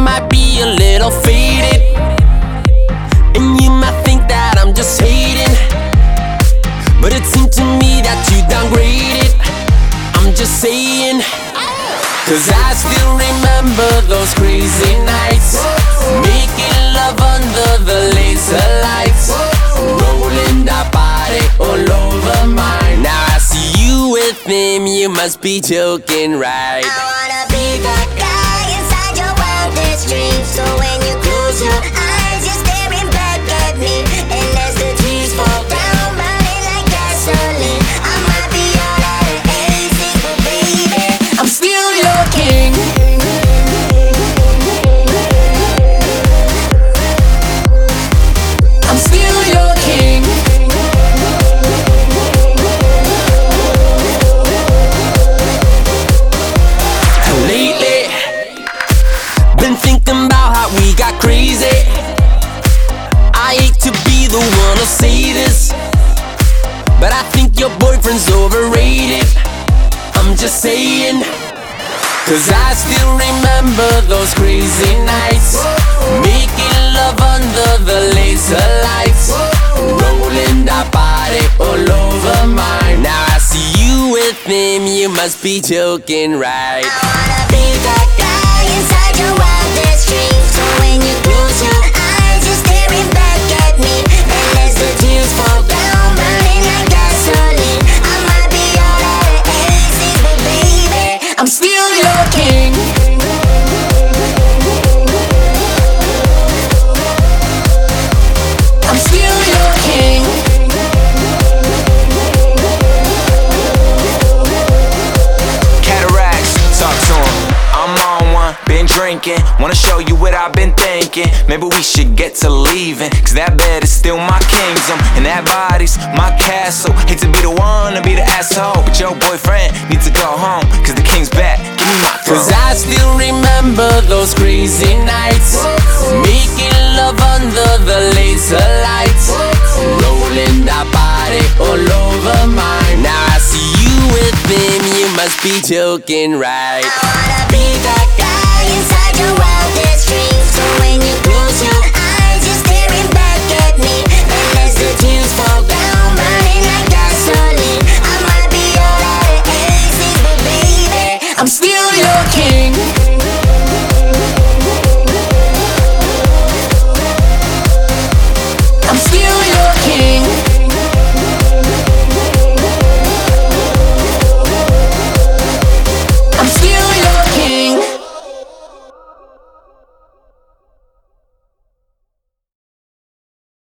might be a little faded, and you might think that I'm just hating, but it seemed to me that you downgraded. I'm just saying, 'cause I still remember those crazy nights, making love under the laser lights, rolling that body all over mine. Now I see you with him, you must be joking, right? I wanna be that guy inside your wildest dreams. So when you close your eyes, you're staring back at me, and as the tears fall down, burning like gasoline, I might be all out of aces, but baby, I'm still your king. I'm still your king. Lately, been thinking about how we got crazy. I hate to be the one to say this, but I think your boyfriend's overrated. I'm just saying, 'cause I still remember those crazy nights, making love under the laser lights, rolling that body all over mine. Now I see you with him, you must be joking, right? I wanna be that guy inside your wildest dreams. So when you close your eyes, you're staring back at me, and as the tears fall down, burning like gasoline, I might be all out of aces, but baby, I'm still your king. I'm still your king. Cataracts, talk to 'em. I'm on one, been drinking. Wanna show you what I've been thinking. Maybe we should get to leaving, 'cause that bed is still my kingdom, and that body's my castle. Hate to be the one to be the asshole, but your boyfriend needs to go home, 'cause the king's back. Give me my 'Cause throne. I still remember those crazy nights, making love under the laser lights, rolling that body all over mine. Now I see you with him, you must be joking, right? I wanna be that guy inside your wildest dreams. So when you